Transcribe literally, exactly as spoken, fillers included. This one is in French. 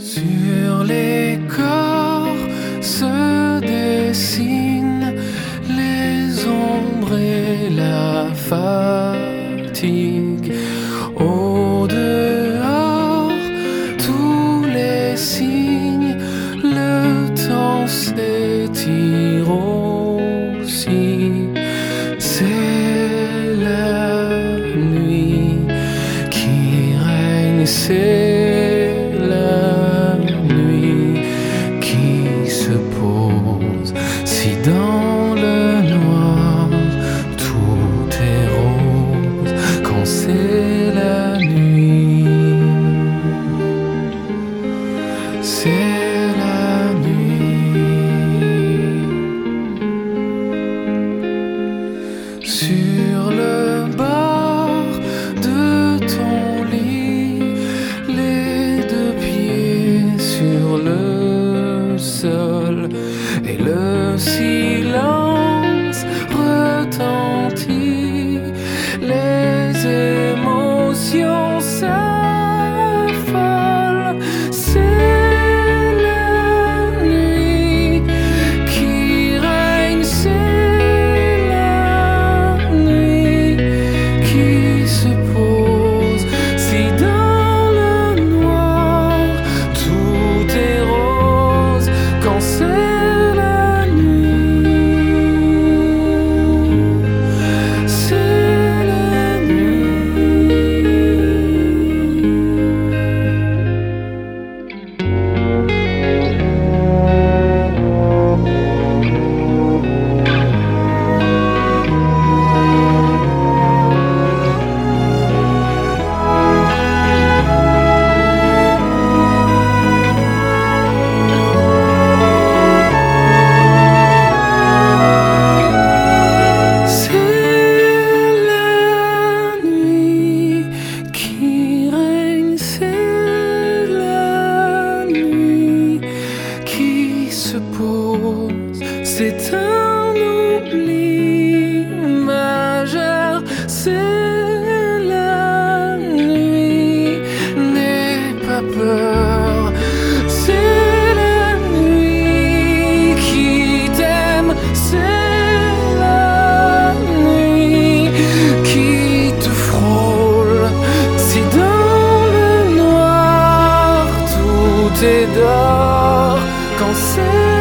Sur les corps se dessinent les ombres et la fatigue. Au dehors, tous les signes, le temps s'étire aussi. C'est la nuit qui règne, c'est la nuit qui se pose. Si dans le noir tout est rose, quand c'est la nuit, c'est la nuit. Sur le bord de ton lit, les deux pieds sur le sol, et le silence retentit, les émotions s'affolent. C'est la nuit qui règne, c'est la nuit qui se pose. Si dans le noir tout est rose, quand c'est la nuit, c'est la nuit. C'est un oubli majeur, c'est la nuit, n'aie pas peur, c'est la nuit qui t'aime, c'est la nuit qui te frôle. Si dans le noir tout est d'or, quand c'est